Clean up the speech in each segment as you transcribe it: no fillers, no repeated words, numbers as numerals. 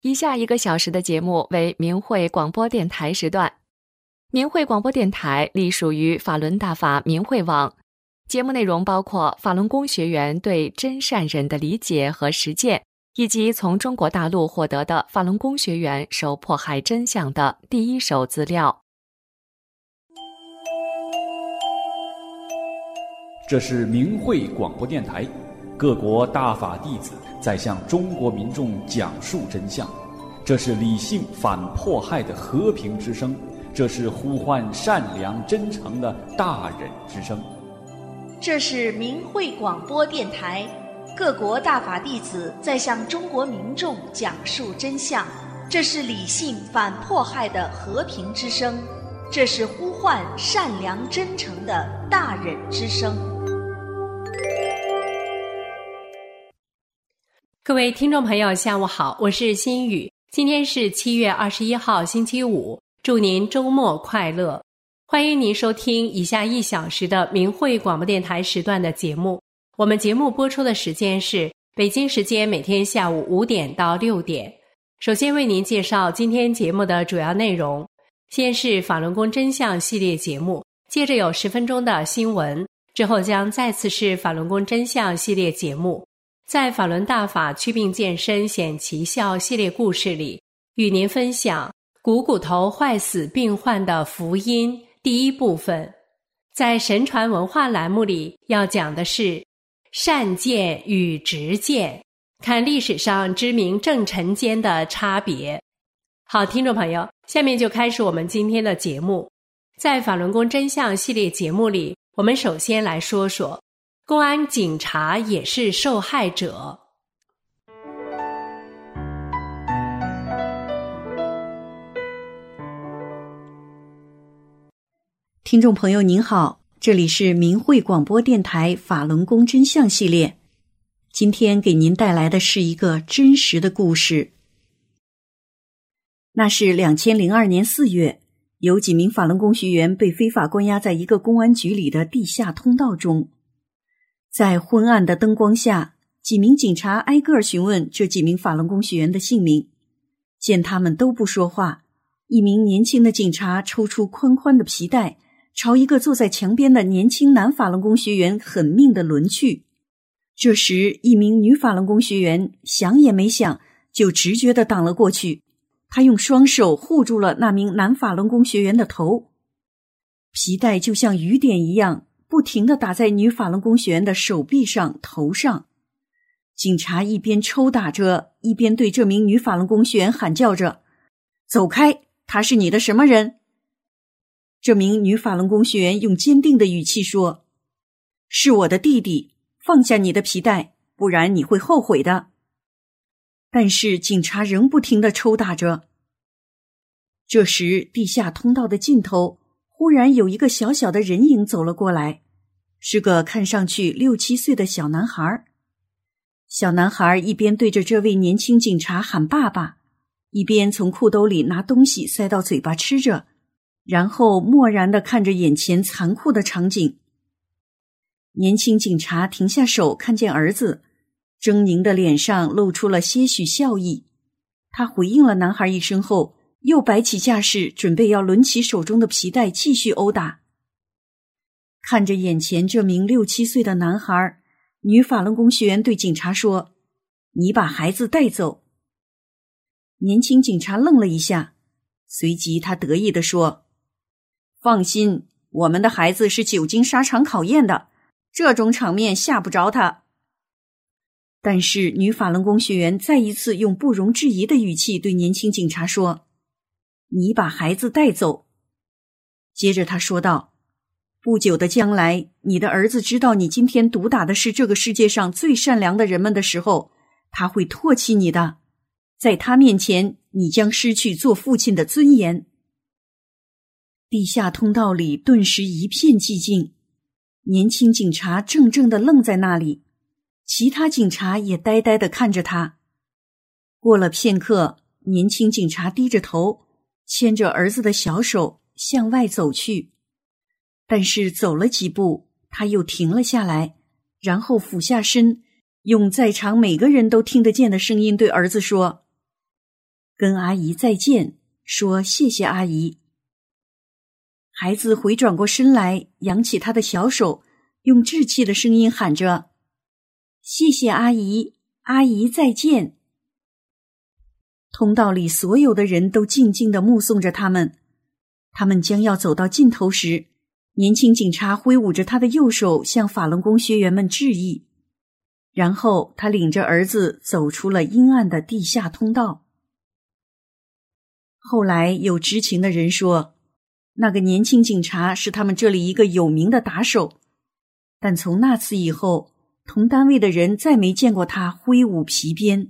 以下1个小时的节目为明慧广播电台时段。明慧广播电台隶属于法轮大法明慧网，节目内容包括法轮功学员对真善忍的理解和实践，以及从中国大陆获得的法轮功学员受迫害真相的第一手资料。 这是明慧广播电台，各国大法弟子在向中国民众讲述真相。这是理性反迫害的和平之声，这是呼唤善良真诚的大忍之声。 这是明慧广播电台，各国大法弟子在向中国民众讲述真相。这是理性反迫害的和平之声，这是呼唤善良真诚的大忍之声。 各位听众朋友下午好，我是心雨。今天是7月21号星期五，祝您周末快乐。欢迎您收听以下1小时的明慧广播电台时段的节目。我们节目播出的时间是北京时间每天下午5点到6点。首先为您介绍今天节目的主要内容，先是法轮功真相系列节目，接着有10分钟的新闻，之后将再次是法轮功真相系列节目。在法轮大法祛病健身显奇效系列故事里，与您分享股头坏死病患的福音第1部分。在神传文化栏目里要讲的是善见与直见，看历史上知名正臣间的差别。好，听众朋友，下面就开始我们今天的节目。在法轮功真相系列节目里，我们首先来说说公安警察也是受害者。 听众朋友您好，这里是明慧广播电台法轮功真相系列。今天给您带来的是一个真实的故事。那是2002年4月，有几名法轮功学员被非法关押在一个公安局里的地下通道中。在昏暗的灯光下，几名警察挨个询问这几名法轮功学员的姓名。见他们都不说话，一名年轻的警察抽出宽宽的皮带，朝一个坐在墙边的年轻男法轮功学员狠命地抡去。这时，一名女法轮功学员想也没想，就直觉地挡了过去。她用双手护住了那名男法轮功学员的头，皮带就像雨点一样不停地打在女法轮功学员的手臂上、头上。警察一边抽打着，一边对这名女法轮功学员喊叫着：“走开，他是你的什么人？”这名女法轮功学员用坚定的语气说：“是我的弟弟，放下你的皮带，不然你会后悔的。”但是警察仍不停地抽打着。这时，地下通道的尽头忽然有一个小小的人影走了过来，是个看上去6、7岁的小男孩。小男孩一边对着这位年轻警察喊爸爸，一边从裤兜里拿东西塞到嘴巴吃着，然后漠然地看着眼前残酷的场景。年轻警察停下手，看见儿子，狰狞的脸上露出了些许笑意。他回应了男孩一声后，又摆起架势，准备要抡起手中的皮带继续殴打。看着眼前这名6、7岁的男孩，女法轮功学员对警察说：“你把孩子带走。”年轻警察愣了一下，随即他得意地说：“放心，我们的孩子是久经沙场考验的，这种场面吓不着他。”但是女法轮功学员再一次用不容置疑的语气对年轻警察说：“你把孩子带走。”接着他说道：“不久的将来，你的儿子知道你今天毒打的是这个世界上最善良的人们的时候，他会唾弃你的。在他面前，你将失去做父亲的尊严。”地下通道里顿时一片寂静，年轻警察怔怔地愣在那里，其他警察也呆呆地看着他。过了片刻，年轻警察低着头，牵着儿子的小手向外走去。但是走了几步，他又停了下来，然后俯下身，用在场每个人都听得见的声音对儿子说：“ 跟阿姨再见，说谢谢阿姨。孩子回转过身来，扬起他的小手，用稚气的声音喊着：谢谢阿姨，阿姨再见。通道里所有的人都静静地目送着他们。他们将要走到尽头时，年轻警察挥舞着他的右手向法轮功学员们致意，然后他领着儿子走出了阴暗的地下通道。后来有知情的人说，那个年轻警察是他们这里一个有名的打手，但从那次以后，同单位的人再没见过他挥舞皮鞭。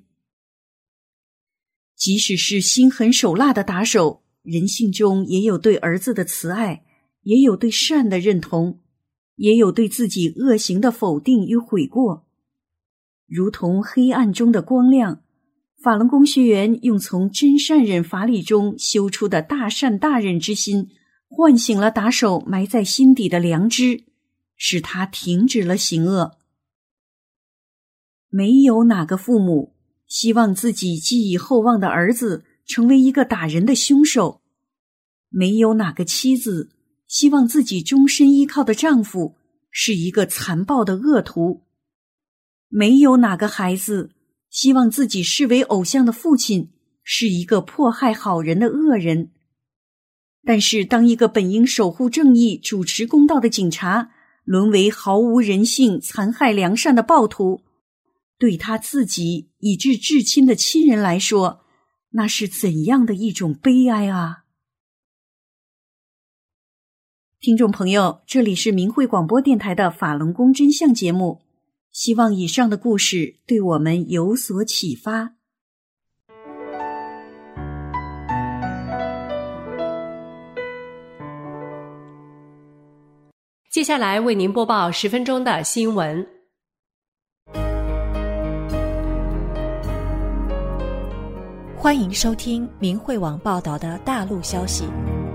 即使是心狠手辣的打手，人性中也有对儿子的慈爱，也有对善的认同，也有对自己恶行的否定与悔过。如同黑暗中的光亮，法轮功学员用从真善忍法理中修出的大善大忍之心，唤醒了打手埋在心底的良知，使他停止了行恶。没有哪个父母希望自己寄以厚望的儿子成为一个打人的凶手，没有哪个妻子希望自己终身依靠的丈夫是一个残暴的恶徒，没有哪个孩子希望自己视为偶像的父亲是一个迫害好人的恶人。但是当一个本应守护正义、主持公道的警察沦为毫无人性、残害良善的暴徒，对他自己以至至亲的亲人来说，那是怎样的一种悲哀啊！听众朋友，这里是明慧广播电台的法轮功真相节目，希望以上的故事对我们有所启发。 接下来为您播报10分钟的新闻。 欢迎收听明慧网报道的大陆消息。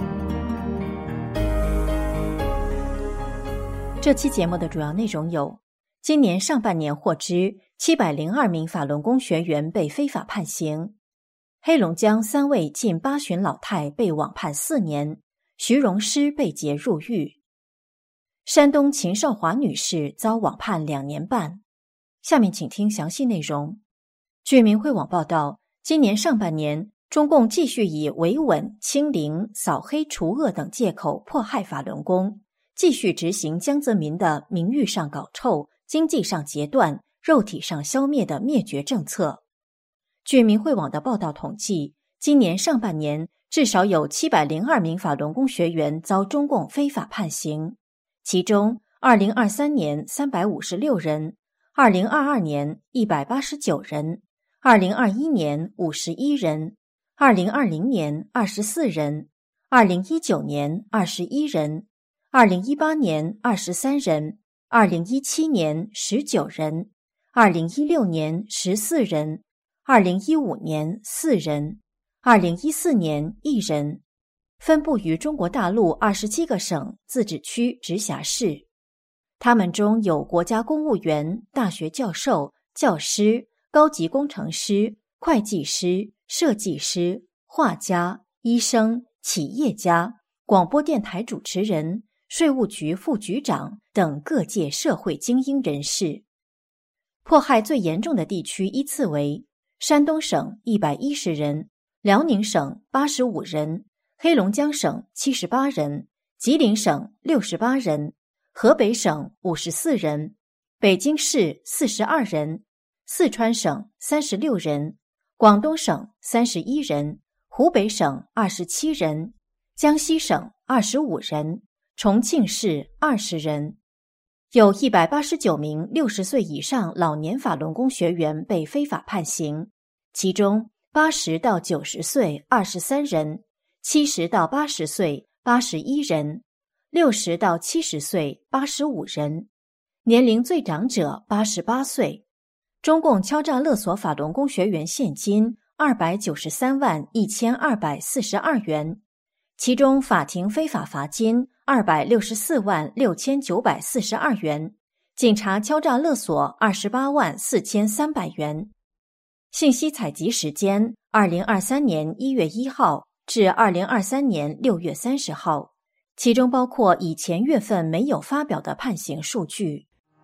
这期节目的主要内容有：今年上半年获知702名法轮功学员被非法判刑；黑龙江3位近八旬老太被网判4年，徐荣师被劫入狱；山东秦少华女士遭网判2年半。下面请听详细内容。据明慧网报道，今年上半年，中共继续以维稳、清零、扫黑除恶等借口迫害法轮功，继续执行江泽民的名誉上搞臭、经济上截断、肉体上消灭的灭绝政策。据明慧网的报道统计，今年上半年至少有702名法轮功学员遭中共非法判刑，其中2023年356人，2022年189人，2021年51人，2020年24人，2019年21人，2018年23人，2017年19人，2016年14人，2015年4人，2014年1人，分布于中国大陆27个省、自治区、直辖市。他们中有国家公务员、大学教授、教师、高级工程师、会计师、设计师、画家、医生、企业家、广播电台主持人、税务局副局长等各界社会精英人士。迫害最严重的地区依次为山东省110人，辽宁省85人，黑龙江省78人，吉林省68人，河北省54人，北京市42人，四川省36人，广东省31人，湖北省27人，江西省25人，重庆市20人。有189名60岁以上老年法轮功学员被非法判刑，其中80到90岁23人，70到80岁81人，60到70岁85人，年龄最长者88岁。中共敲诈勒索法轮功学员现金293万1242元，其中法庭非法罚金264万6942元，警察敲诈勒索28万4300元。 信息采集时间：2023年1月1号至2023年6月30号，其中包括以前月份没有发表的判刑数据。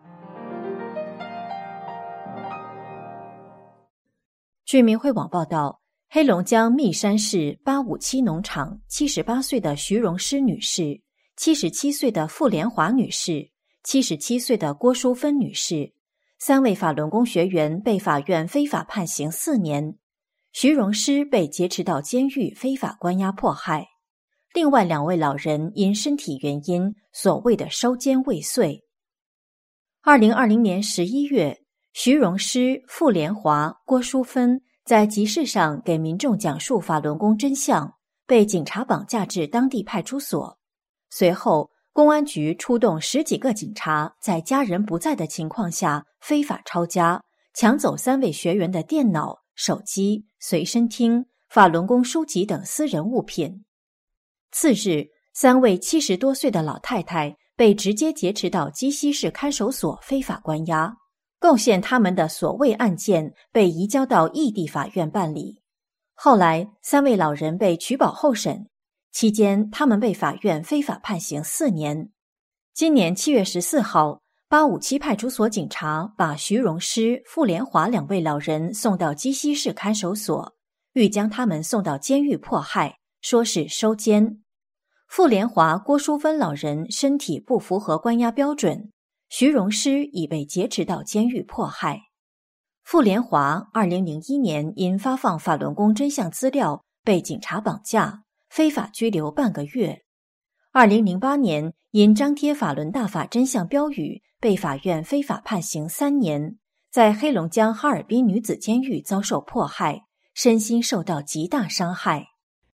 据明慧网报道，黑龙江密山市857农场78岁的徐荣诗女士、77岁的傅连华女士、77岁的郭淑芬女士3位法轮功学员被法院非法判刑4年，徐荣诗被劫持到监狱非法关押迫害，另外2位老人因身体原因所谓的收监未遂。2020年11月，徐荣诗、傅连华、郭淑芬在集市上给民众讲述法轮功真相，被警察绑架至当地派出所。随后，公安局出动10几个警察，在家人不在的情况下非法抄家，抢走3位学员的电脑、手机、随身听、法轮功书籍等私人物品。次日，3位70多岁的老太太被直接劫持到鸡西市看守所非法关押，构陷他们的所谓案件被移交到异地法院办理。后来3位老人被取保候审，期间他们被法院非法判刑4年。今年7月14号，857派出所警察把徐荣诗、傅连华2位老人送到鸡西市看守所，欲将他们送到监狱迫害，说是收监。傅连华、郭淑芬老人身体不符合关押标准，徐荣诗已被劫持到监狱迫害。傅连华2001年因发放法轮功真相资料被警察绑架，非法拘留半个月。2008年因张贴法轮大法真相标语被法院非法判刑3年，在黑龙江哈尔滨女子监狱遭受迫害，身心受到极大伤害。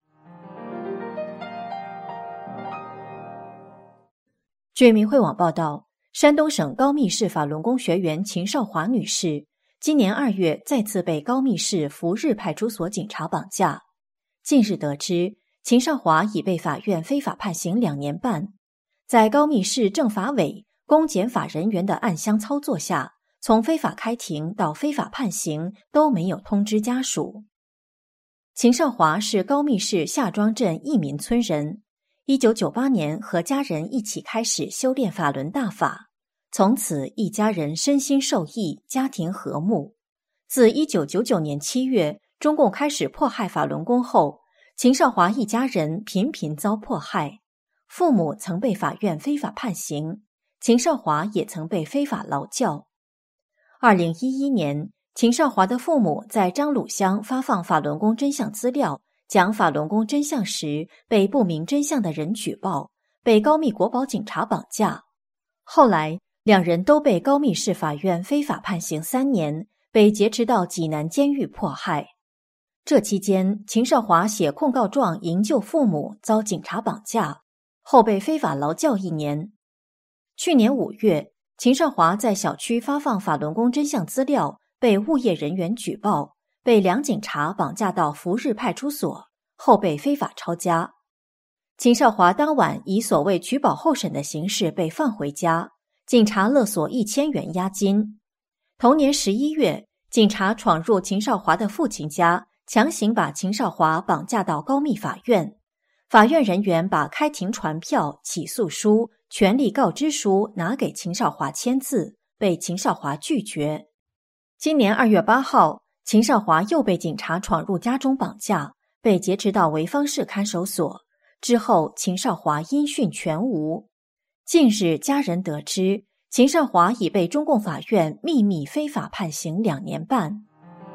据明慧网报道，山东省高密市法轮功学员秦少华女士今年2月再次被高密市福日派出所警察绑架。近日得知，秦少华已被法院非法判刑2年半。在高密市政法委、公检法人员的暗箱操作下，从非法开庭到非法判刑都没有通知家属。秦少华是高密市夏庄镇义民村人，1998年和家人一起开始修炼法轮大法，从此一家人身心受益，家庭和睦。自1999年7月中共开始迫害法轮功后，秦少华一家人频频遭迫害，父母曾被法院非法判刑，秦少华也曾被非法劳教。2011年，秦少华的父母在张鲁乡发放法轮功真相资料，讲法轮功真相时，被不明真相的人举报，被高密国保警察绑架。后来2人都被高密市法院非法判刑3年，被劫持到济南监狱迫害。这期间，秦少华写控告状营救父母，遭警察绑架，后被非法劳教1年。去年5月，秦少华在小区发放法轮功真相资料，被物业人员举报，被2警察绑架到福日派出所，后被非法抄家。秦少华当晚以所谓取保候审的形式被放回家，警察勒索1000元押金。同年11月，警察闯入秦少华的父亲家，强行把秦少华绑架到高密法院。法院人员把开庭传票、起诉书、权利告知书拿给秦少华签字，被秦少华拒绝。今年2月8号，秦少华又被警察闯入家中绑架，被劫持到潍坊市看守所。之后，秦少华音讯全无。近日，家人得知，秦少华已被中共法院秘密非法判刑2年半。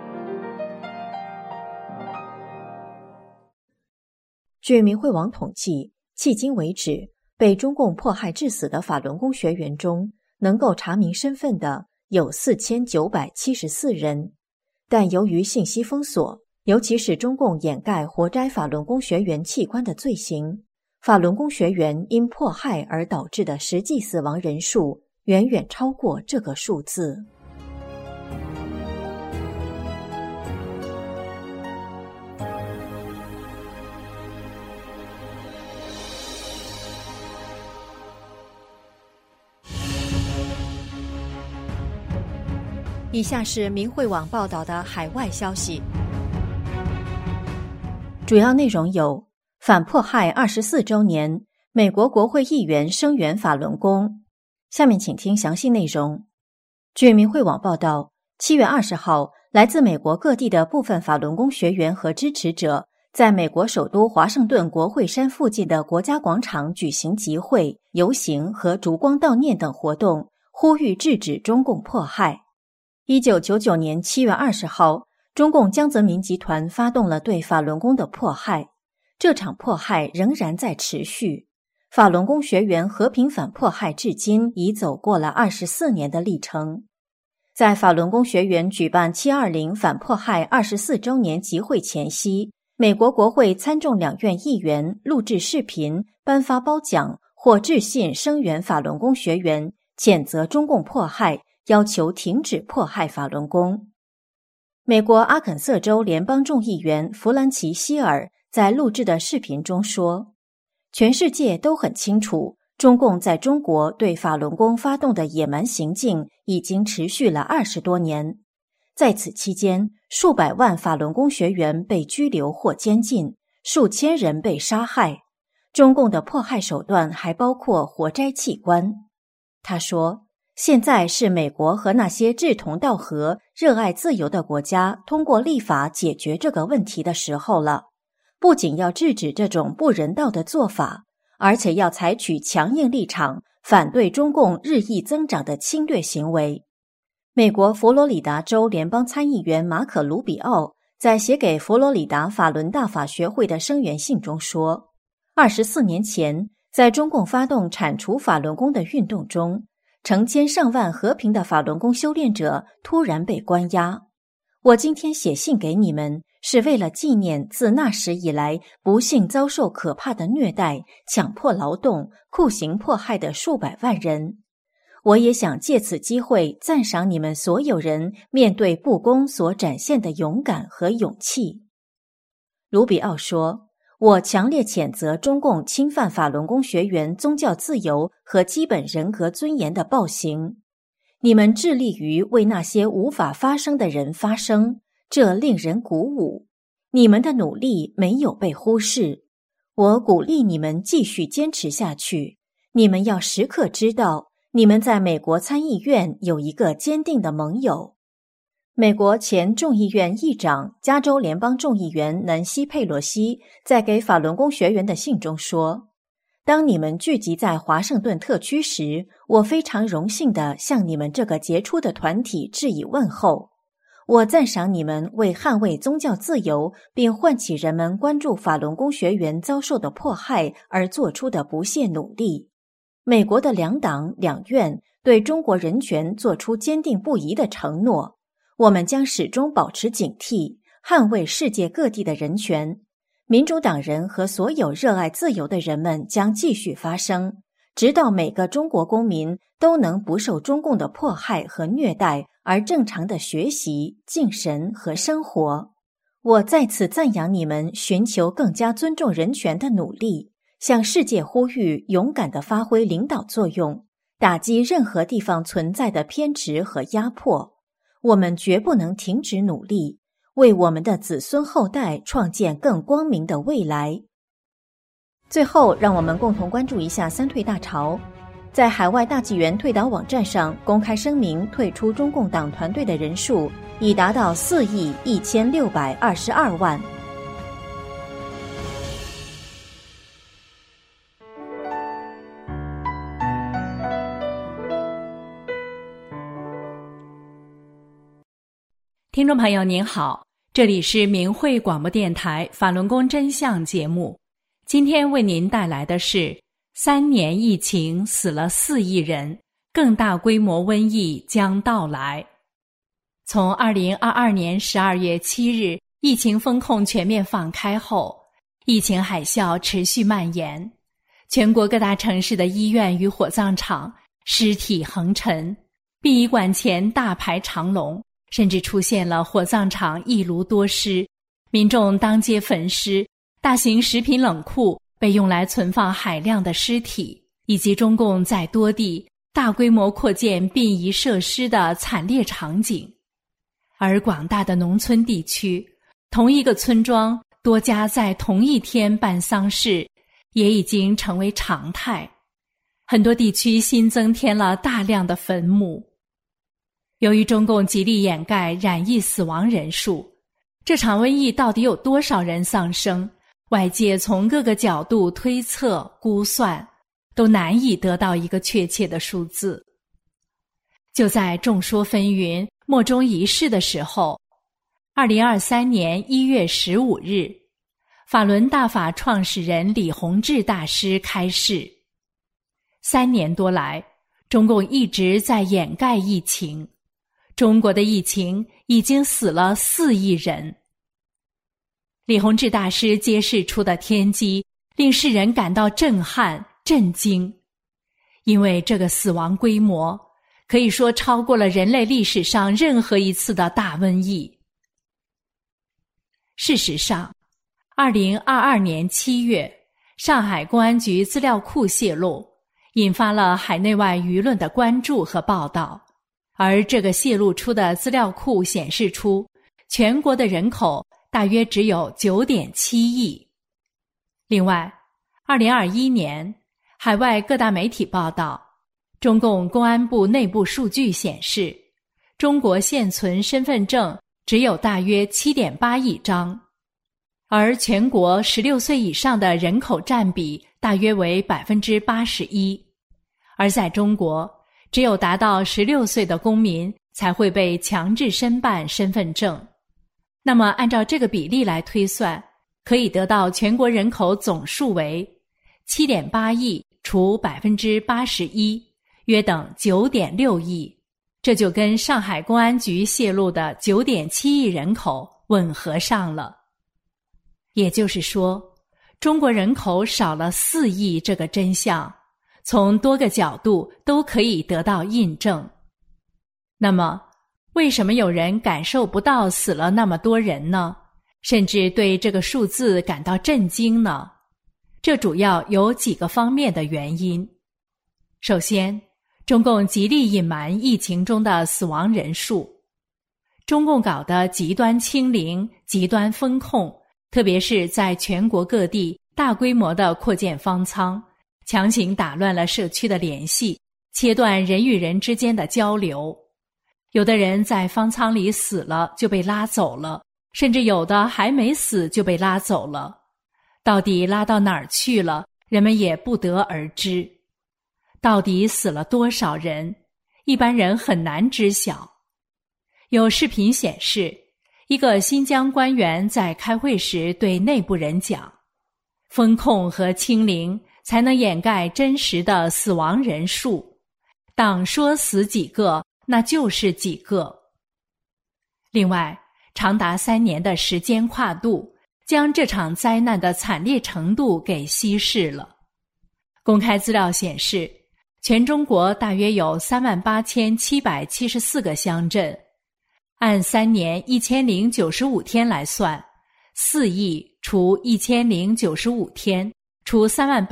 据明慧网统计，迄今为止，被中共迫害致死的法轮功学员中，能够查明身份的有4974人，但由于信息封锁，尤其是中共掩盖活摘法轮功学员器官的罪行，法轮功学员因迫害而导致的实际死亡人数远远超过这个数字。 以下是明慧网报道的海外消息，主要内容有：反迫害24周年，美国国会议员声援法轮功。下面请听详细内容。据明慧网报道，7月20号，来自美国各地的部分法轮功学员和支持者在美国首都华盛顿国会山附近的国家广场举行集会、游行和烛光悼念等活动，呼吁制止中共迫害。1999年7月20号，中共江泽民集团发动了对法轮功的迫害，这场迫害仍然在持续。法轮功学员和平反迫害至今已走过了24年的历程。在法轮功学员举办720反迫害24周年集会前夕，美国国会参众两院议员录制视频、颁发褒奖或致信声援法轮功学员，谴责中共迫害，要求停止迫害法轮功。美国阿肯色州联邦众议员弗兰奇·希尔在录制的视频中说，全世界都很清楚，中共在中国对法轮功发动的野蛮行径已经持续了20多年。在此期间，数百万法轮功学员被拘留或监禁，数千人被杀害。中共的迫害手段还包括活摘器官。他说，现在是美国和那些志同道合、热爱自由的国家通过立法解决这个问题的时候了。不仅要制止这种不人道的做法，而且要采取强硬立场，反对中共日益增长的侵略行为。美国佛罗里达州联邦参议员马可·卢比奥在写给佛罗里达法轮大法学会的声援信中说，24年前，在中共发动铲除法轮功的运动中，成千上万和平的法轮功修炼者突然被关押。我今天写信给你们，是为了纪念自那时以来不幸遭受可怕的虐待、强迫劳动、酷刑迫害的数百万人。我也想借此机会赞赏你们所有人面对不公所展现的勇敢和勇气。卢比奥说，我强烈谴责中共侵犯法轮功学员宗教自由和基本人格尊严的暴行。你们致力于为那些无法发声的人发声，这令人鼓舞。你们的努力没有被忽视，我鼓励你们继续坚持下去。你们要时刻知道，你们在美国参议院有一个坚定的盟友。美国前众议院议长、加州联邦众议员南希·佩洛西在给法轮功学员的信中说，当你们聚集在华盛顿特区时，我非常荣幸地向你们这个杰出的团体致以问候。我赞赏你们为捍卫宗教自由并唤起人们关注法轮功学员遭受的迫害而做出的不懈努力。美国的两党两院对中国人权做出坚定不移的承诺，我们将始终保持警惕，捍卫世界各地的人权。民主党人和所有热爱自由的人们将继续发声，直到每个中国公民都能不受中共的迫害和虐待而正常的学习、敬神和生活。我再次赞扬你们寻求更加尊重人权的努力，向世界呼吁勇敢地发挥领导作用，打击任何地方存在的偏执和压迫。我们绝不能停止努力，为我们的子孙后代创建更光明的未来。最后，让我们共同关注一下三退大潮。在海外大纪元退党网站上公开声明退出中共党团队的人数已达到4.1622亿。 听众朋友您好，这里是明慧广播电台法轮功真相节目。今天为您带来的是3年疫情死了4亿人，更大规模瘟疫将到来。从2022年12月7日疫情封控全面放开后，疫情海啸持续蔓延，全国各大城市的医院与火葬场尸体横陈，殡仪馆前大排长龙，甚至出现了火葬场一炉多尸，民众当街焚尸，大型食品冷库被用来存放海量的尸体，以及中共在多地大规模扩建殡仪设施的惨烈场景， 而广大的农村地区，同一个村庄多家在同一天办丧事，也已经成为常态。很多地区新增添了大量的坟墓。由于中共极力掩盖染疫死亡人数，这场瘟疫到底有多少人丧生，外界从各个角度推测估算，都难以得到一个确切的数字。就在众说纷纭、莫衷一是的时候，2023年1月15日，法轮大法创始人李洪志大师开示：3年多来，中共一直在掩盖疫情，中国的疫情已经死了4亿人。李洪志大师揭示出的天机，令世人感到震撼、震惊，因为这个死亡规模可以说超过了人类历史上任何一次的大瘟疫。事实上，2022年7月，上海公安局资料库泄露，引发了海内外舆论的关注和报道。而这个泄露出的资料库显示出，全国的人口大约只有 9.7 亿。另外，2021年，海外各大媒体报道，中共公安部内部数据显示，中国现存身份证只有大约 7.8 亿张，而全国16岁以上的人口占比大约为 81%， 而在中国，只有达到16岁的公民才会被强制申办身份证。那么按照这个比例来推算，可以得到全国人口总数为 7.8 亿除 81%， 约等 9.6 亿，这就跟上海公安局泄露的 9.7 亿人口吻合上了。也就是说，中国人口少了4亿这个真相，从多个角度都可以得到印证。那么，为什么有人感受不到死了那么多人呢？甚至对这个数字感到震惊呢？这主要有几个方面的原因。首先，中共极力隐瞒疫情中的死亡人数。中共搞的极端清零、极端封控，特别是在全国各地大规模的扩建方舱，强行打乱了社区的联系，切断人与人之间的交流。有的人在方舱里死了就被拉走了，甚至有的还没死就被拉走了。到底拉到哪儿去了，人们也不得而知。到底死了多少人，一般人很难知晓。有视频显示，一个新疆官员在开会时对内部人讲，封控和清零才能掩盖真实的死亡人数，党说死几个，那就是几个。另外，长达3年的时间跨度，将这场灾难的惨烈程度给稀释了。公开资料显示，全中国大约有38774个乡镇，按3年1095天来算，4亿除1095天除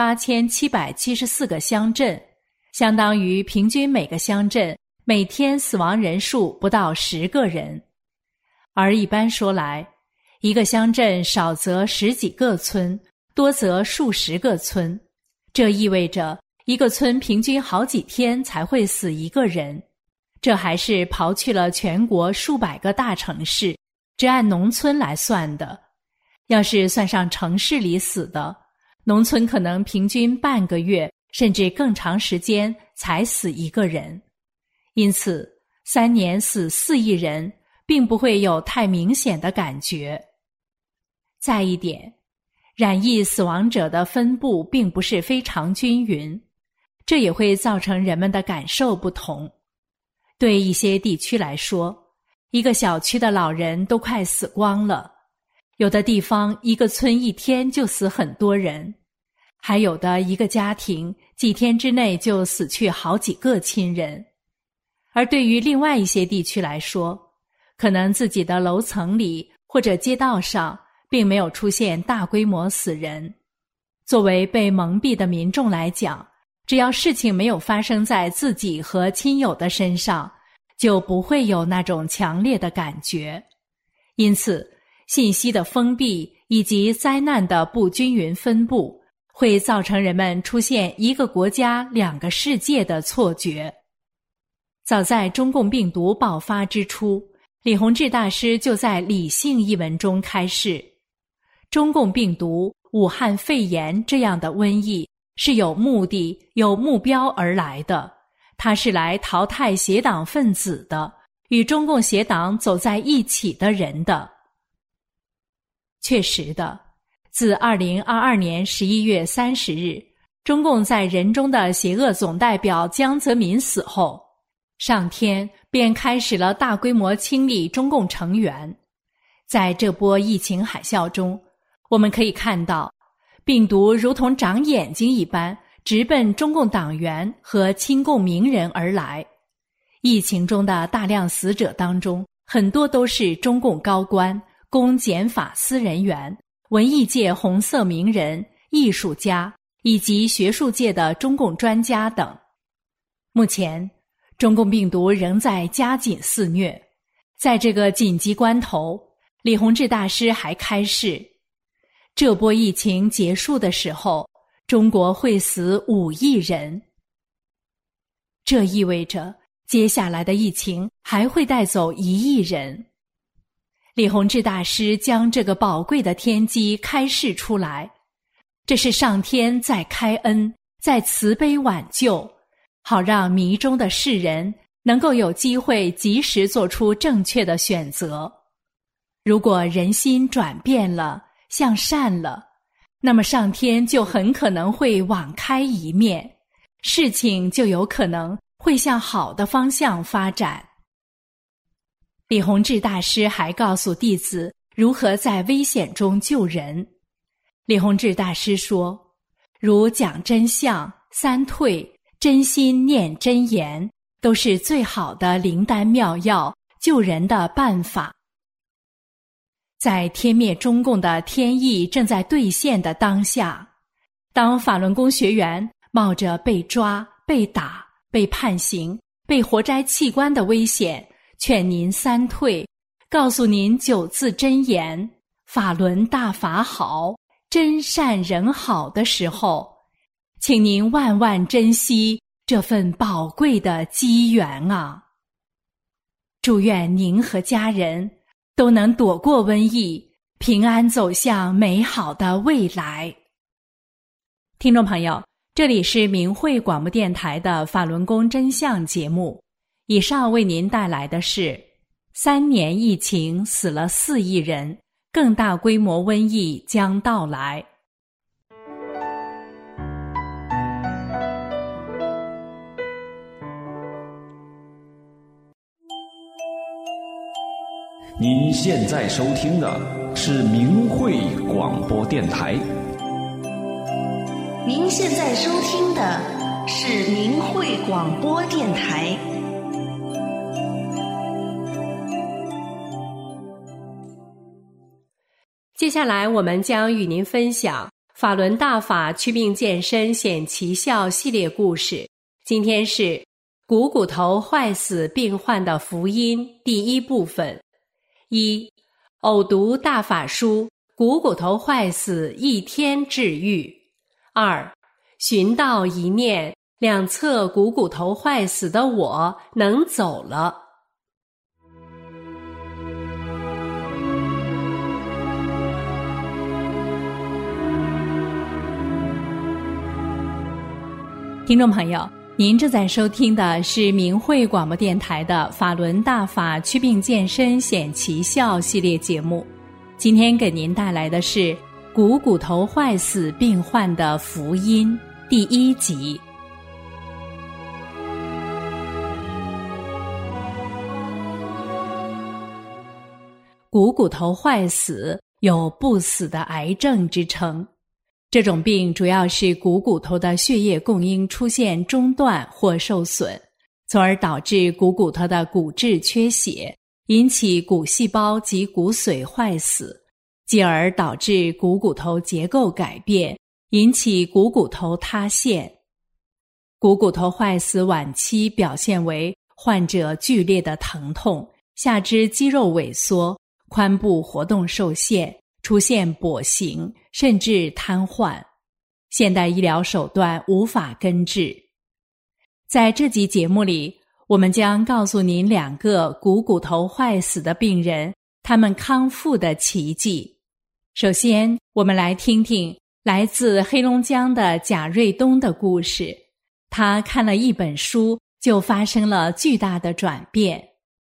38774个乡镇，相当于平均每个乡镇每天死亡人数不到10个人。而一般说来，一个乡镇少则10几个村，多则数十个村，这意味着一个村平均好几天才会死一个人。这还是刨去了全国数百个大城市，只按农村来算的。要是算上城市里死的，农村可能平均半个月甚至更长时间才死一个人。因此3年死4亿人并不会有太明显的感觉。再一点，染疫死亡者的分布并不是非常均匀，这也会造成人们的感受不同。对一些地区来说，一个小区的老人都快死光了，有的地方一个村一天就死很多人，还有的一个家庭几天之内就死去好几个亲人。而对于另外一些地区来说，可能自己的楼层里或者街道上并没有出现大规模死人。作为被蒙蔽的民众来讲，只要事情没有发生在自己和亲友的身上， 就不会有那种强烈的感觉。因此，信息的封闭以及灾难的不均匀分布会造成人们出现一个国家两个世界的错觉。早在中共病毒爆发之初，李洪志大师就在《理性》一文中开示，中共病毒、武汉肺炎这样的瘟疫是有目的、有目标而来的，它是来淘汰邪党分子的，与中共邪党走在一起的人的。确实的，自2022年11月30日，中共在人中的邪恶总代表江泽民死后，上天便开始了大规模清理中共成员。在这波疫情海啸中，我们可以看到，病毒如同长眼睛一般，直奔中共党员和亲共名人而来。疫情中的大量死者当中，很多都是中共高官、公检法司人员、文艺界红色名人、艺术家以及学术界的中共专家等。目前，中共病毒仍在加紧肆虐。在这个紧急关头，李洪志大师还开示，这波疫情结束的时候，中国会死5亿人。这意味着接下来的疫情还会带走1亿人。李洪志大师将这个宝贵的天机开示出来，这是上天在开恩，在慈悲挽救，好让迷中的世人能够有机会及时做出正确的选择。如果人心转变了，向善了，那么上天就很可能会网开一面，事情就有可能会向好的方向发展。李洪志大师还告诉弟子如何在危险中救人。李洪志大师说，如讲真相、3退、真心念真言，都是最好的灵丹妙药，救人的办法。在天灭中共的天意正在兑现的当下，当法轮功学员冒着被抓、被打、被判刑、被活摘器官的危险，劝您3退，告诉您9字真言，法轮大法好，真善人好的时候，请您万万珍惜这份宝贵的机缘啊！祝愿您和家人都能躲过瘟疫，平安走向美好的未来。听众朋友，这里是明慧广播电台的法轮功真相节目，以上为您带来的是3年疫情死了4亿人，更大规模瘟疫将到来。 您现在收听的是明慧广播电台。 您现在收听的是明慧广播电台。 接下来我们将与您分享法轮大法祛病健身显奇效系列故事。今天是股骨头坏死病患的福音第1部分。1. 偶读大法书，股骨头坏死1天治愈。2. 寻道一念，两侧股骨头坏死的我能走了。听众朋友，您正在收听的是明慧广播电台的法轮大法祛病健身显奇效系列节目。今天给您带来的是股骨头坏死病患的福音第1集。股骨头坏死有不死的癌症之称，这种病主要是股骨头的血液供应出现中断或受损，从而导致股骨头的骨质缺血，引起骨细胞及骨髓坏死，继而导致股骨头结构改变，引起股骨头塌陷。股骨头坏死晚期表现为患者剧烈的疼痛，下肢肌肉萎缩，髋部活动受限，出现跛行，甚至瘫痪。现代医疗手段无法根治。在这集节目里，我们将告诉您2个股头坏死的病人，他们康复的奇迹。首先，我们来听听来自黑龙江的贾瑞东的故事。他看了一本书，就发生了巨大的转变。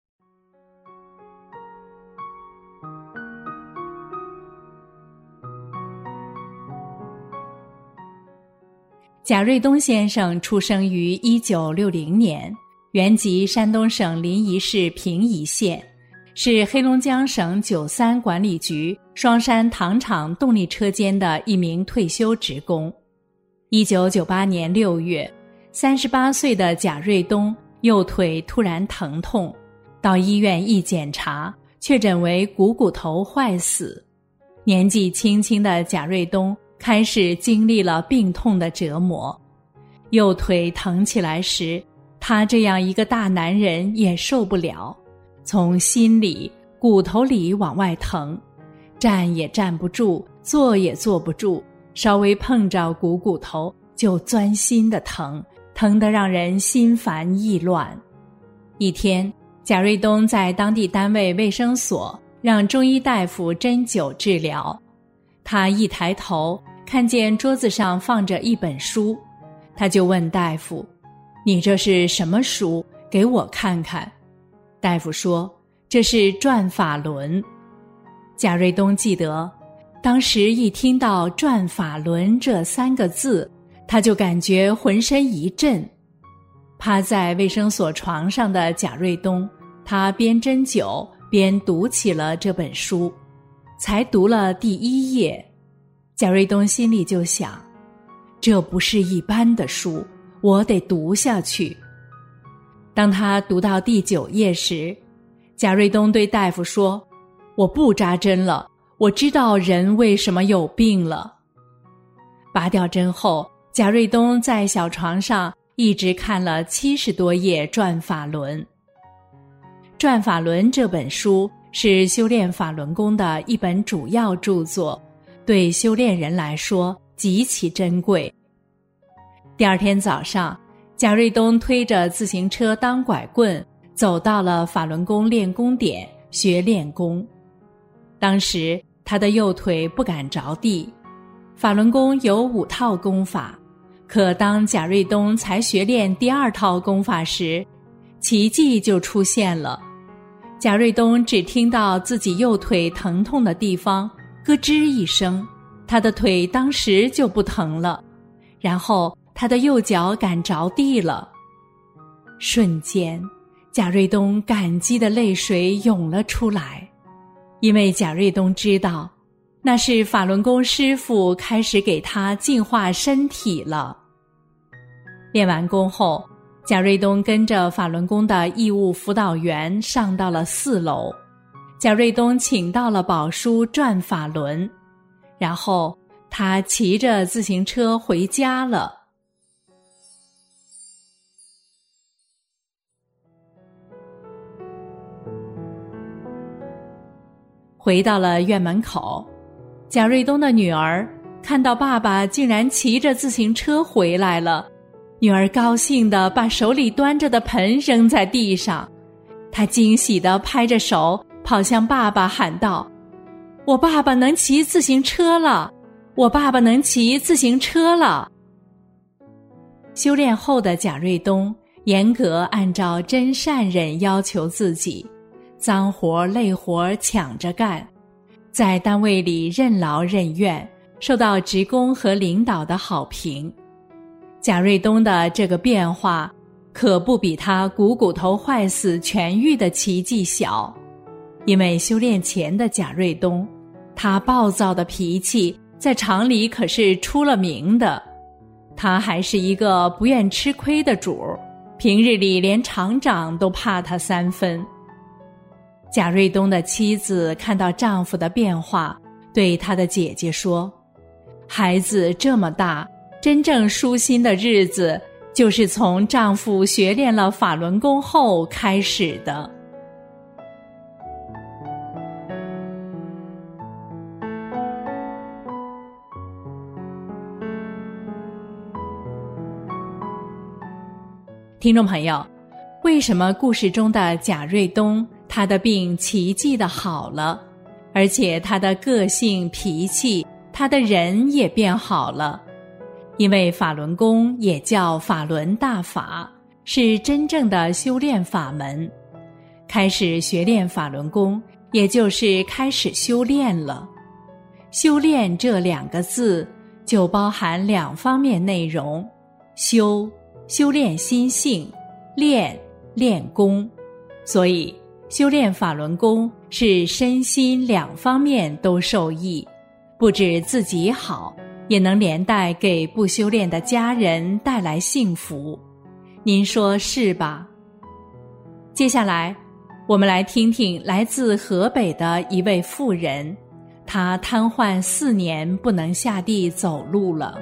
贾瑞东先生出生于1960年，原籍山东省临沂市平邑县，是黑龙江省93管理局双山糖厂动力车间的一名退休职工。1998年6月，38岁的贾瑞东右腿突然疼痛，到医院一检查，确诊为股头坏死。年纪轻轻的贾瑞东开始经历了病痛的折磨。右腿疼起来时，他这样一个大男人也受不了，从心里、骨头里往外疼，站也站不住，坐也坐不住，稍微碰着股头就钻心的疼，疼得让人心烦意乱。一天，贾瑞东在当地单位卫生所让中医大夫针灸治疗。他一抬头看见桌子上放着一本书，他就问大夫：“你这是什么书？给我看看。”大夫说：“这是《转法轮》。”贾瑞东记得，当时一听到“转法轮”这3个字，他就感觉浑身一震。趴在卫生所床上的贾瑞东，他边针灸边读起了这本书。才读了第1页，贾瑞东心里就想，这不是一般的书，我得读下去。当他读到第9页时，贾瑞东对大夫说：“我不扎针了，我知道人为什么有病了。”拔掉针后，贾瑞东在小床上一直看了70多页《转法轮》。《转法轮》这本书是修炼法轮功的一本主要著作，对修炼人来说极其珍贵。第2天早上，贾瑞东推着自行车当拐棍，走到了法轮功练功点学练功。当时他的右腿不敢着地。法轮功有5套功法，可当贾瑞东才学练第2套功法时，奇迹就出现了。贾瑞东只听到自己右腿疼痛的地方咯吱一声，他的腿当时就不疼了，然后他的右脚敢着地了。瞬间，贾瑞东感激的泪水涌了出来，因为贾瑞东知道，那是法轮功师父开始给他净化身体了。练完功后，贾瑞东跟着法轮功的义务辅导员上到了4楼，贾瑞东请到了宝书《转法轮》，然后他骑着自行车回家了。回到了院门口，贾瑞东的女儿看到爸爸竟然骑着自行车回来了，女儿高兴地把手里端着的盆扔在地上，她惊喜地拍着手跑向爸爸喊道：“我爸爸能骑自行车了！我爸爸能骑自行车了！”修炼后的贾瑞东严格按照真善忍要求自己，脏活累活抢着干，在单位里任劳任怨，受到职工和领导的好评。贾瑞东的这个变化可不比他股头坏死痊愈的奇迹小，因为修炼前的贾瑞东，他暴躁的脾气在厂里可是出了名的，他还是一个不愿吃亏的主，平日里连厂长都怕他3分。贾瑞东的妻子看到丈夫的变化，对他的姐姐说：“孩子这么大，真正舒心的日子就是从丈夫学练了法轮功后开始的。听众朋友，为什么故事中的贾瑞东他的病奇迹的好了，而且他的个性脾气，他的人也变好了？因为法轮功也叫法轮大法，是真正的修炼法门。开始学练法轮功，也就是开始修炼了。修炼这2个字就包含2方面内容，修炼心性，练功。所以修炼法轮功是身心2方面都受益，不止自己好，也能连带给不修炼的家人带来幸福。您说是吧？接下来我们来听听来自河北的一位妇人，她瘫痪4年不能下地走路了。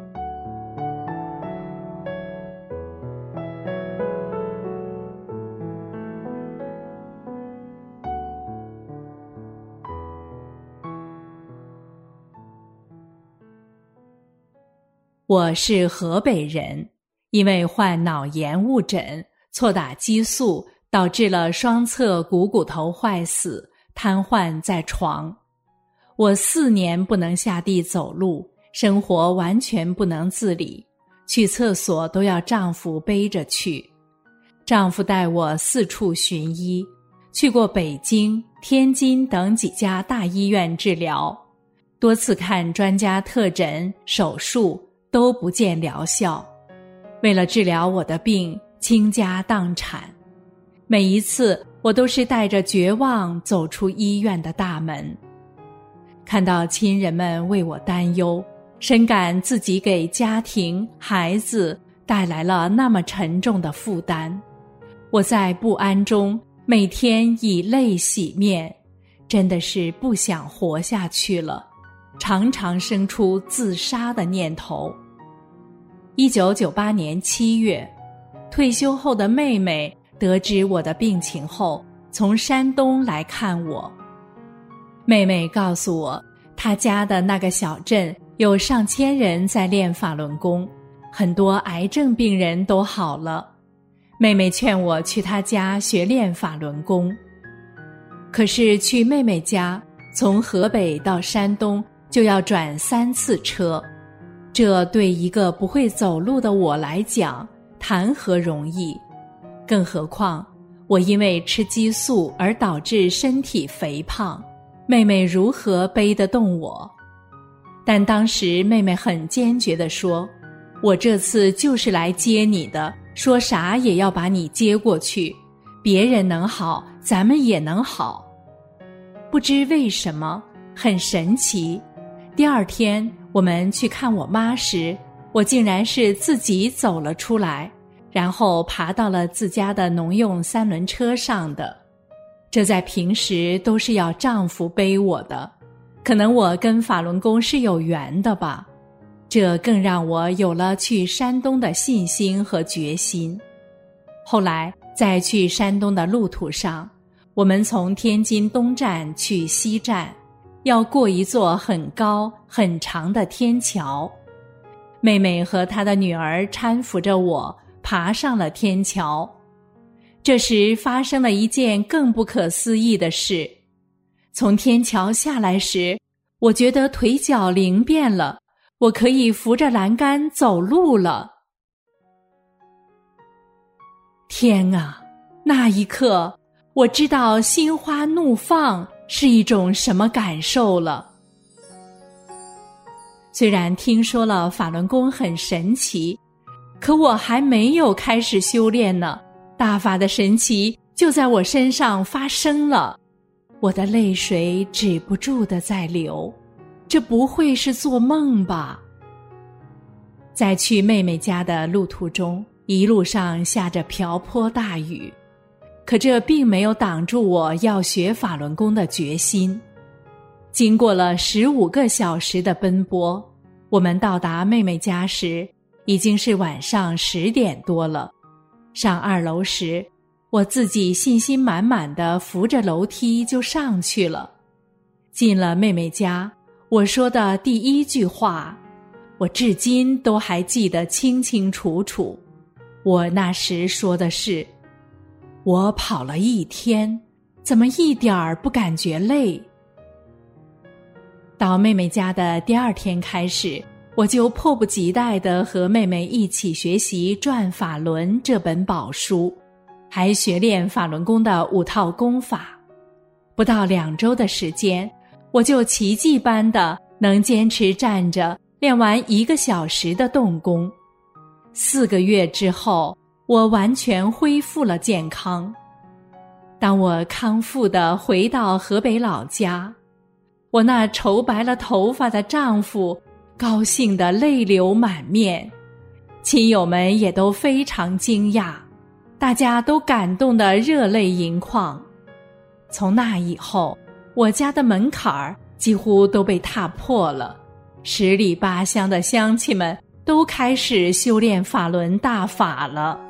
我是河北人，因为患脑炎误诊，错打激素，导致了双侧股骨头坏死，瘫痪在床。我4年不能下地走路，生活完全不能自理，去厕所都要丈夫背着去。丈夫带我4处寻医，去过北京、天津等几家大医院治疗，多次看专家特诊、手术，都不见疗效。为了治疗我的病，倾家荡产。每一次我都是带着绝望走出医院的大门。看到亲人们为我担忧，深感自己给家庭、孩子带来了那么沉重的负担。我在不安中每天以泪洗面，真的是不想活下去了，常常生出自杀的念头。1998年7月，退休后的妹妹得知我的病情后，从山东来看我。妹妹告诉我，她家的那个小镇有上千人在练法轮功，很多癌症病人都好了。妹妹劝我去她家学练法轮功。可是去妹妹家，从河北到山东就要转3次车，这对一个不会走路的我来讲，谈何容易？更何况我因为吃激素而导致身体肥胖，妹妹如何背得动我？但当时妹妹很坚决地说，我这次就是来接你的，说啥也要把你接过去，别人能好，咱们也能好。不知为什么，很神奇，第2天我们去看我妈时，我竟然是自己走了出来，然后爬到了自家的农用3轮车上的。这在平时都是要丈夫背我的，可能我跟法轮功是有缘的吧，这更让我有了去山东的信心和决心。后来在去山东的路途上，我们从天津东站去西站，要过一座很高很长的天桥。妹妹和她的女儿搀扶着我爬上了天桥。这时发生了一件更不可思议的事，从天桥下来时，我觉得腿脚灵便了，我可以扶着栏杆走路了。天啊，那一刻我知道心花怒放是一种什么感受了。虽然听说了法轮功很神奇，可我还没有开始修炼呢，大法的神奇就在我身上发生了。我的泪水止不住地在流，这不会是做梦吧？在去妹妹家的路途中，一路上下着瓢泼大雨，可这并没有挡住我要学法轮功的决心。经过了15个小时的奔波，我们到达妹妹家时， 已经是晚上10点多了。上2楼时，我自己信心满满地扶着楼梯就上去了。进了妹妹家，我说的第一句话，我至今都还记得清清楚楚。我那时说的是，我跑了1天，怎么一点儿不感觉累？到妹妹家的第2天开始，我就迫不及待地和妹妹一起学习《转法轮》这本宝书，还学练法轮功的5套功法。不到2周的时间，我就奇迹般的能坚持站着练完1个小时的动功。4个月之后，我完全恢复了健康。当我康复地回到河北老家，我那愁白了头发的丈夫高兴得泪流满面，亲友们也都非常惊讶，大家都感动得热泪盈眶。从那以后，我家的门槛儿几乎都被踏破了，10里8乡的乡亲们都开始修炼法轮大法了。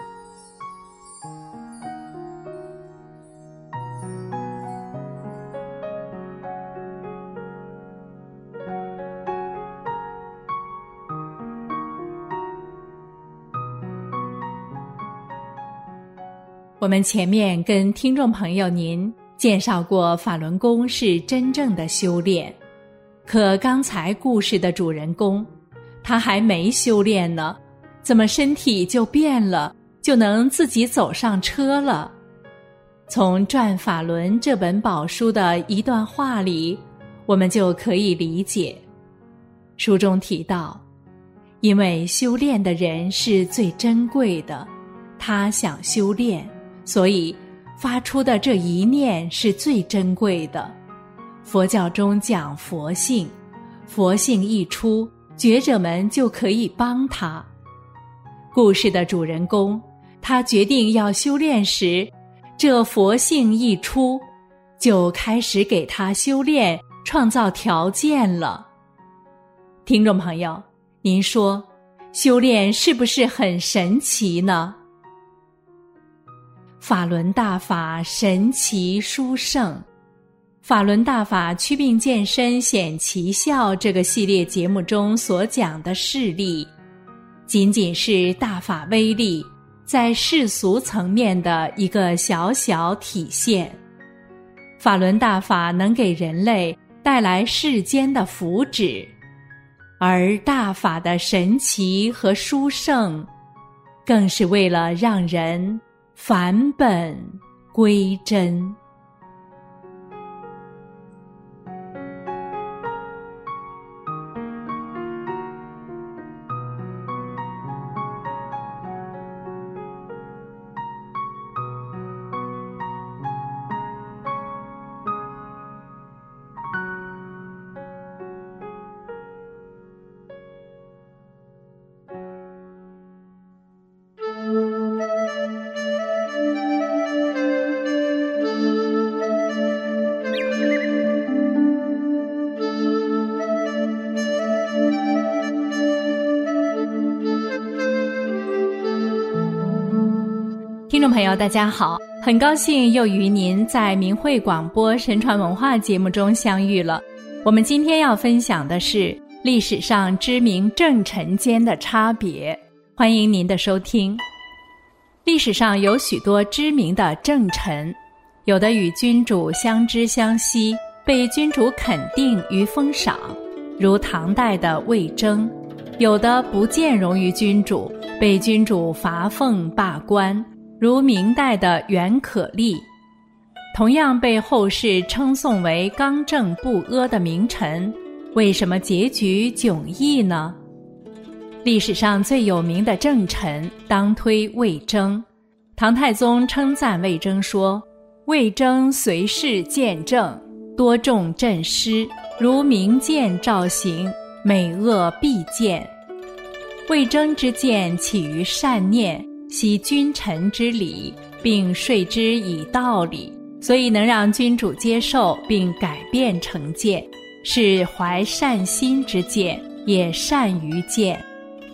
我们前面跟听众朋友您介绍过法轮功是真正的修炼，可刚才故事的主人公他还没修炼呢，怎么身体就变了，就能自己走上车了？从《转法轮》这本宝书的一段话里，我们就可以理解。书中提到，因为修炼的人是最珍贵的，他想修炼，所以发出的这一念是最珍贵的。佛教中讲佛性，佛性一出，觉者们就可以帮他。故事的主人公，他决定要修炼时，这佛性一出，就开始给他修炼创造条件了。听众朋友，您说修炼是不是很神奇呢？法轮大法神奇殊胜，法轮大法祛病健身显奇效这个系列节目中所讲的事例，仅仅是大法威力在世俗层面的一个小小体现。法轮大法能给人类带来世间的福祉，而大法的神奇和殊胜，更是为了让人返本归真。听众朋友大家好，很高兴又与您在明慧广播神传文化节目中相遇了。我们今天要分享的是历史上知名正臣间的差别，欢迎您的收听。历史上有许多知名的正臣，有的与君主相知相惜，被君主肯定与封赏，如唐代的魏征；有的不见容于君主，被君主罚俸罢官，如明代的袁可立。同样被后世称颂为刚正不阿的名臣，为什么结局迥异呢？历史上最有名的正臣当推魏征。唐太宗称赞魏征说，魏征随事见正，多重镇师，如明鉴照行，美恶必见。魏征之见起于善念，悉君臣之礼，并说之以道理，所以能让君主接受并改变成见，是怀善心之见，也善于见。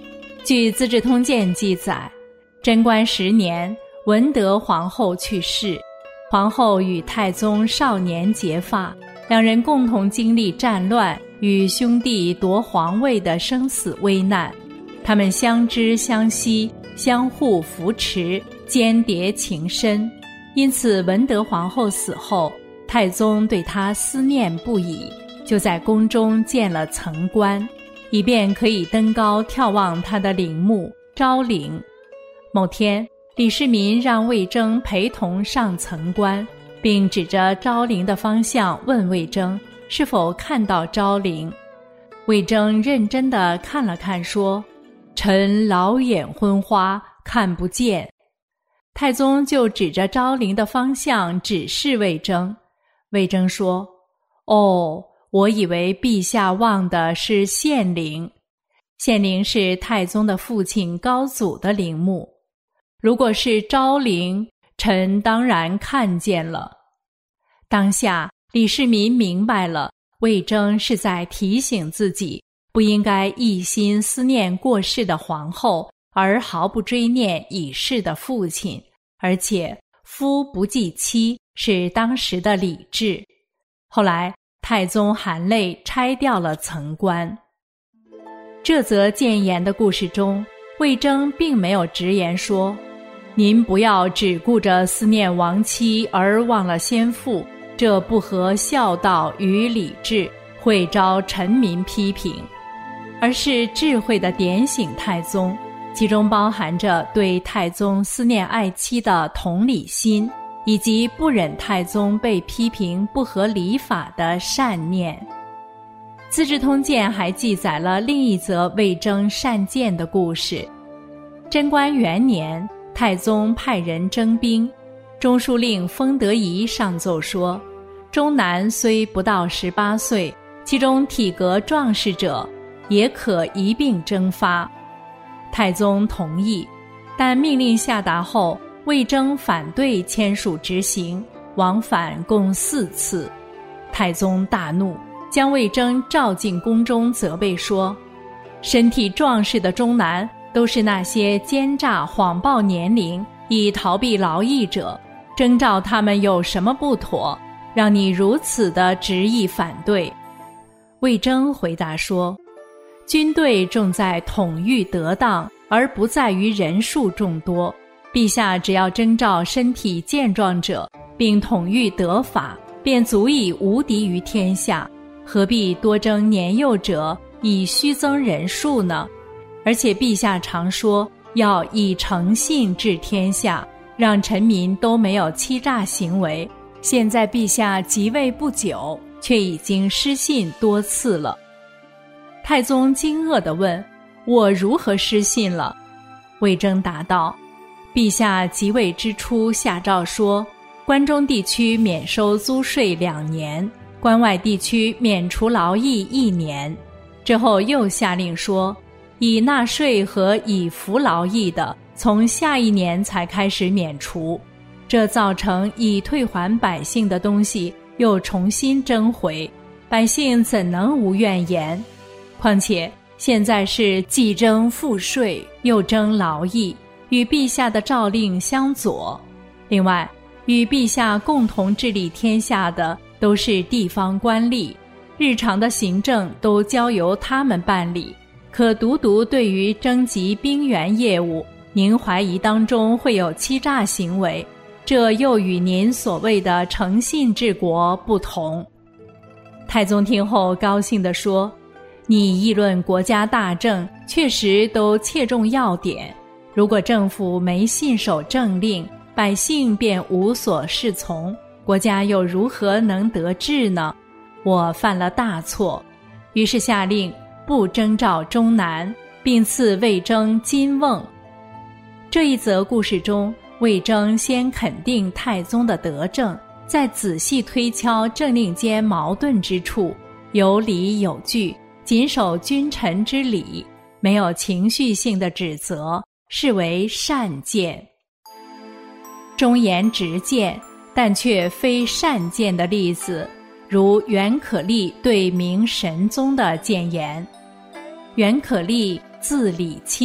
据《资治通鉴》记载，贞观10年，文德皇后去世，皇后与太宗少年结发，两人共同经历战乱与兄弟夺皇位的生死危难，他们相知相惜，相互扶持，间谍情深。因此文德皇后死后，太宗对她思念不已，就在宫中建了层观，以便可以登高眺望她的陵墓昭陵。某天，李世民让魏征陪同上层观，并指着昭陵的方向问魏征是否看到昭陵。魏征认真地看了看，说：“臣老眼昏花，看不见。”太宗就指着昭陵的方向指示魏征。魏征说：“哦，我以为陛下望的是献陵。献陵是太宗的父亲高祖的陵墓。如果是昭陵，臣当然看见了。”当下李世民明白了，魏征是在提醒自己不应该一心思念过世的皇后，而毫不追念已逝的父亲，而且夫不继妻是当时的礼制。后来太宗含泪拆掉了层观。这则谏言的故事中，魏征并没有直言说：“您不要只顾着思念亡妻而忘了先父，这不合孝道与礼制，会招臣民批评。”而是智慧地点醒太宗，其中包含着对太宗思念爱妻的同理心，以及不忍太宗被批评不合礼法的善念。《资治通鉴》还记载了另一则魏征善谏的故事。贞观元年，太宗派人征兵，中书令封德仪上奏说，中男虽不到18岁，其中体格壮实者，也可一并征发。太宗同意，但命令下达后，魏征反对签署执行，往返共4次。太宗大怒，将魏征召进宫中责备说：“身体壮实的中男，都是那些奸诈谎报年龄以逃避劳役者，征召他们有什么不妥，让你如此的执意反对？”魏征回答说：“军队重在统御得当，而不在于人数众多。陛下只要征召身体健壮者，并统御得法，便足以无敌于天下，何必多征年幼者以虚增人数呢？而且陛下常说要以诚信治天下，让臣民都没有欺诈行为。现在陛下即位不久，却已经失信多次了。”太宗惊愕地问：“我如何失信了？”魏征答道：“陛下即位之初下诏说，关中地区免收租税2年，关外地区免除劳役1年。之后又下令说，已纳税和已服劳役的，从下一年才开始免除。这造成已退还百姓的东西又重新征回，百姓怎能无怨言？况且现在是既征赋税又征劳役，与陛下的诏令相左。另外，与陛下共同治理天下的都是地方官吏，日常的行政都交由他们办理，可独对于征集兵员业务，您怀疑当中会有欺诈行为，这又与您所谓的诚信治国不同。”太宗听后高兴地说：“你议论国家大政，确实都切中要点。如果政府没信守政令，百姓便无所适从，国家又如何能得志呢？我犯了大错。”于是下令不征召中男，并赐魏征金瓮。这一则故事中，魏征先肯定太宗的德政，再仔细推敲政令间矛盾之处，有理有据，谨守君臣之礼，没有情绪性的指责，视为善谏。忠言直谏，但却非善谏的例子，如袁可立对明神宗的谏言。袁可立字礼清，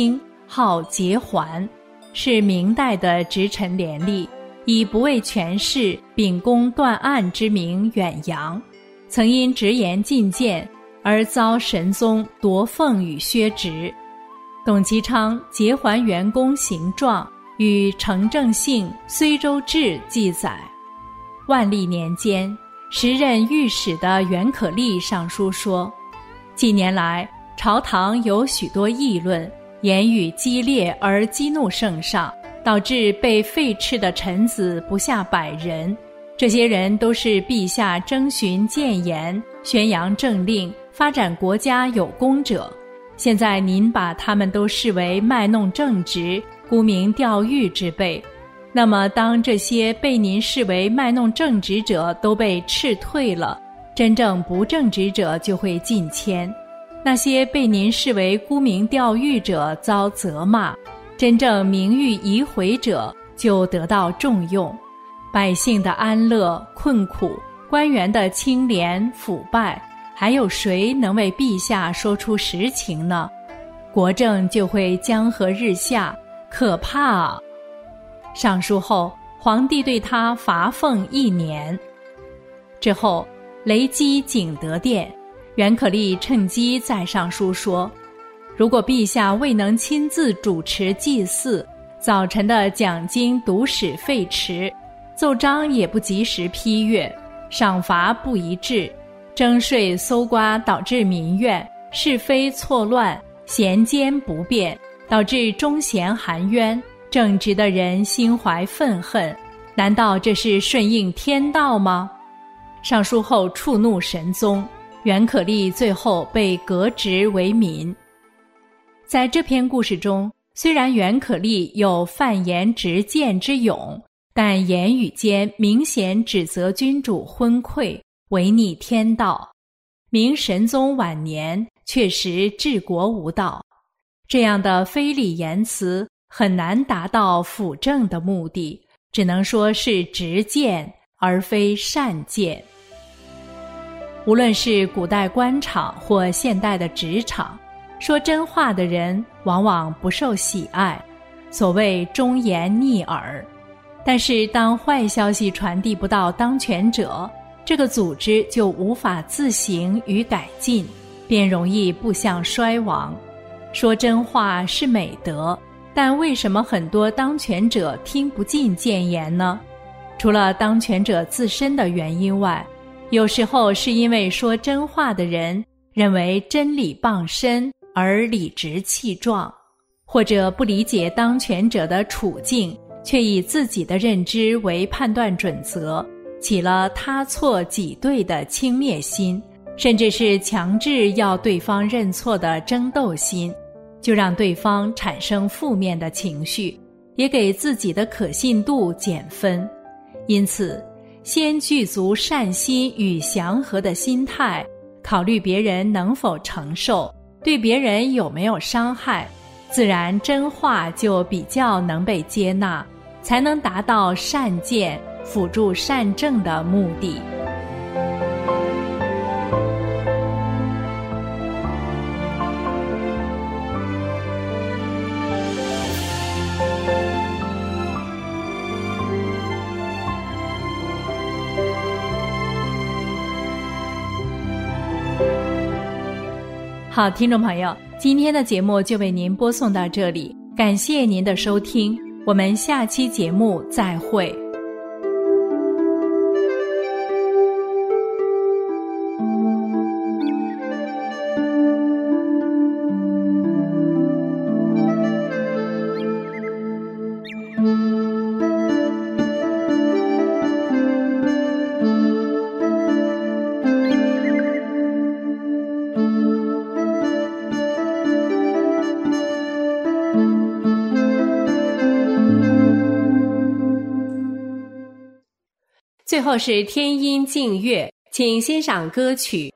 号节环，是明代的直臣廉吏，以不为权势，秉公断案之名远扬，曾因直言进谏而遭神宗夺俸与削职。董其昌节环元功行状与程正信、睢周志记载，万历年间，时任御史的袁可立上书说，近年来朝堂有许多议论，言语激烈而激怒圣上，导致被废斥的臣子不下100人。这些人都是陛下征询谏言、宣扬政令、发展国家有功者。现在您把他们都视为卖弄正直、沽名钓誉之辈，那么当这些被您视为卖弄正直者都被斥退了，真正不正直者就会进迁。那些被您视为沽名钓誉者遭责骂，真正名誉移回者就得到重用。百姓的安乐困苦，官员的清廉腐败，还有谁能为陛下说出实情呢？国政就会江河日下，可怕啊！上书后，皇帝对他罚俸1年。之后，雷击景德殿，袁可立趁机再上书说，如果陛下未能亲自主持祭祀，早晨的讲经读史废弛，奏章也不及时批阅，赏罚不一致，征税搜刮导致民怨，是非错乱，贤奸不变，导致忠贤含冤，正直的人心怀愤恨，难道这是顺应天道吗？上书后触怒神宗，袁可立最后被革职为民。在这篇故事中，虽然袁可立有犯言直谏之勇，但言语间明显指责君主昏聩，违逆天道。明神宗晚年确实治国无道，这样的非礼言辞很难达到辅政的目的，只能说是直谏而非善谏。无论是古代官场或现代的职场，说真话的人往往不受喜爱，所谓忠言逆耳。但是当坏消息传递不到当权者，这个组织就无法自省与改进，便容易步向衰亡。说真话是美德，但为什么很多当权者听不进谏言呢？除了当权者自身的原因外，有时候是因为说真话的人认为真理傍身而理直气壮，或者不理解当权者的处境，却以自己的认知为判断准则，起了他错己对的轻蔑心，甚至是强制要对方认错的争斗心，就让对方产生负面的情绪，也给自己的可信度减分。因此，先具足善心与祥和的心态，考虑别人能否承受，对别人有没有伤害，自然真话就比较能被接纳，才能达到善谏、辅助善政的目的。好，听众朋友，今天的节目就为您播送到这里，感谢您的收听，我们下期节目再会。最后是天音静乐，请欣赏歌曲。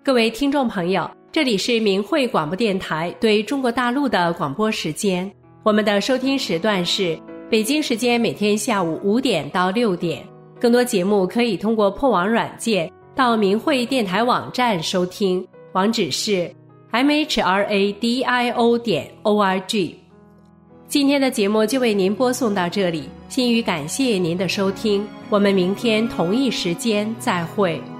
各位听众朋友，这里是明慧广播电台对中国大陆的广播时间，我们的收听时段是北京时间每天下午5点到6点。更多节目可以通过破网软件到明慧电台网站收听，网址是 mhradio.org。 今天的节目就为您播送到这里，心语感谢您的收听，我们明天同一时间再会。